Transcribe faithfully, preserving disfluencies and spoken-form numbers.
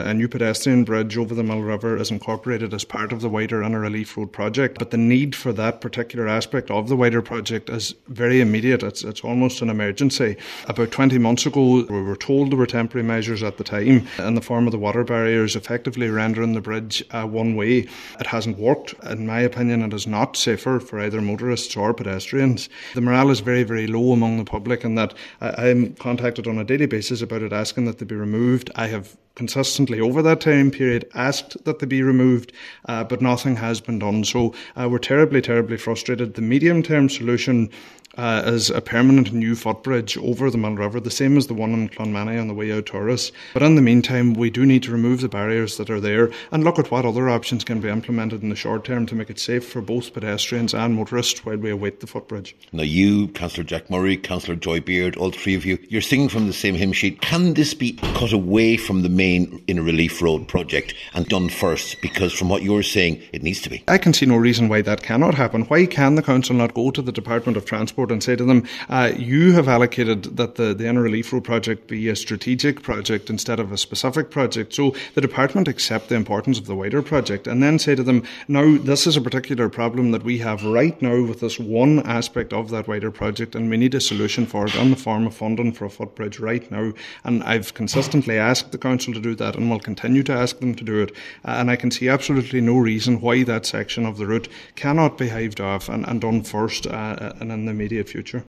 A new pedestrian bridge over the Mill River is incorporated as part of the wider Inner Relief Road project, but the need for that particular aspect of the wider project is very immediate. It's, it's almost an emergency. About twenty months ago, we were told there were temporary measures at the time in the form of the water barriers effectively rendering the bridge uh, one way. It hasn't worked. In my opinion, it is not safer for either motorists or pedestrians. The morale is very, very low among the public, and that I am contacted on a daily basis about it, asking that they be removed. I have consistently over that time period asked that they be removed, uh, but nothing has been done. So uh, we're terribly, terribly frustrated. The medium-term solution Uh, is a permanent new footbridge over the Mill River, the same as the one in Clonmany on the way out to Torres. But in the meantime, we do need to remove the barriers that are there and look at what other options can be implemented in the short term to make it safe for both pedestrians and motorists while we await the footbridge. Now you, Councillor Jack Murray, Councillor Joy Beard, all three of you, you're singing from the same hymn sheet. Can this be cut away from the main Inner Relief Road project and done first? Because from what you're saying, it needs to be. I can see no reason why that cannot happen. Why can the Council not go to the Department of Transport and say to them, uh, you have allocated that the, the Inner Relief Road project be a strategic project instead of a specific project. So the Department accept the importance of the wider project and then say to them, now this is a particular problem that we have right now with this one aspect of that wider project, and we need a solution for it in the form of funding for a footbridge right now. And I've consistently asked the Council to do that and will continue to ask them to do it. Uh, and I can see absolutely no reason why that section of the route cannot be hived off and, and done first uh, and in the immediate future.